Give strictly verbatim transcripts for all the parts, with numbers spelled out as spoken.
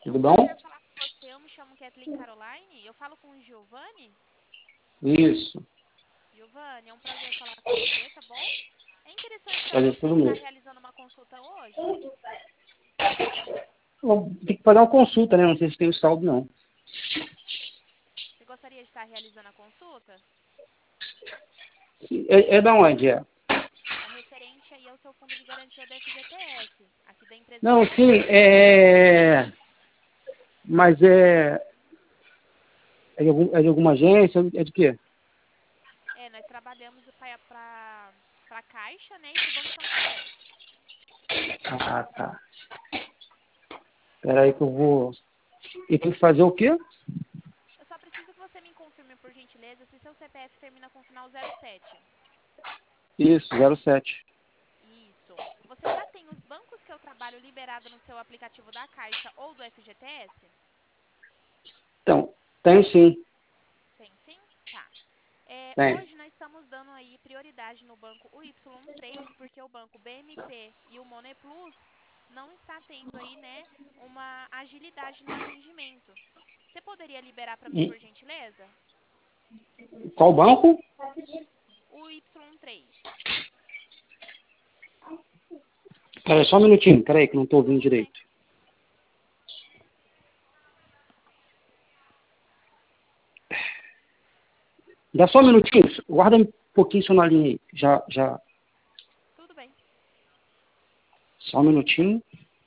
É um Tudo bom? prazer falar com você. Eu me chamo Kathleen Caroline. Eu falo com o Giovanni. Isso. Giovanni, é um prazer falar com você, tá bom? É interessante para Fazer você tudo estar mesmo. realizando uma consulta hoje? Bom, tem que fazer uma consulta, né? Não sei se tem o saldo, não. Você gostaria de estar realizando a consulta? É, é da onde é? É referente aí ao seu fundo de garantia do F G T S, aqui da empresa Não, sim, Corretora. é... Mas é... É de, algum, é de alguma agência? É de quê? É, nós trabalhamos para a Caixa, né, e para o Banco Santander. Ah, tá. Espera aí que eu vou... E tem que fazer o quê? Eu só preciso que você me confirme, por gentileza, se seu C P F termina com o final zero sete. Isso, zero sete. Isso. Você já tem os bancos que eu trabalho liberado no seu aplicativo da Caixa ou do F G T S? Então, tem sim. Tem sim? Tá. É, Tem. hoje nós estamos dando aí prioridade no banco o Y três, porque o banco B M P e o Money Plus não está tendo aí, né, uma agilidade no atendimento. Você poderia liberar para mim, E por gentileza? qual banco? O Y três. Pera aí, só um minutinho. Pera aí que eu não estou ouvindo Tudo bem. direito. Dá só um minutinho. Guarda um pouquinho só na linha aí. Já, já. Tudo bem. Só um minutinho.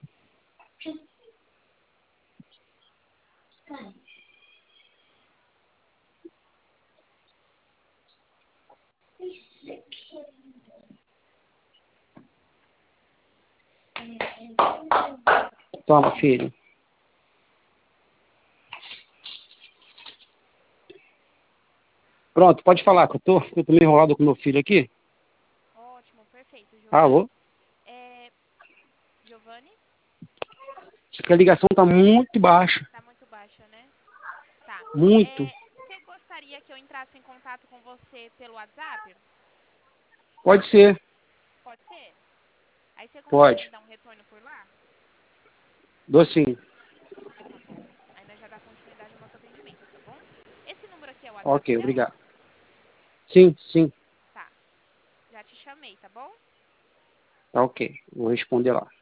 Toma, filho. Pronto, pode falar, que eu tô, eu tô meio enrolado com meu filho aqui. Ótimo, perfeito, Alô? Giovanni. É, Giovanni? Só que a ligação tá muito baixa. Tá muito baixa, né? Tá. Muito. É, você gostaria que eu entrasse em contato com você pelo WhatsApp? Pode ser. Pode ser? Aí você consegue me Pode. dar um retorno por lá? Dou sim. Tá bom. Aí nós já dá continuidade ao nosso atendimento, tá bom? Esse número aqui é o WhatsApp Ok, seu? obrigado. Sim, sim. Tá. Já te chamei, tá bom? Tá ok. Vou responder lá.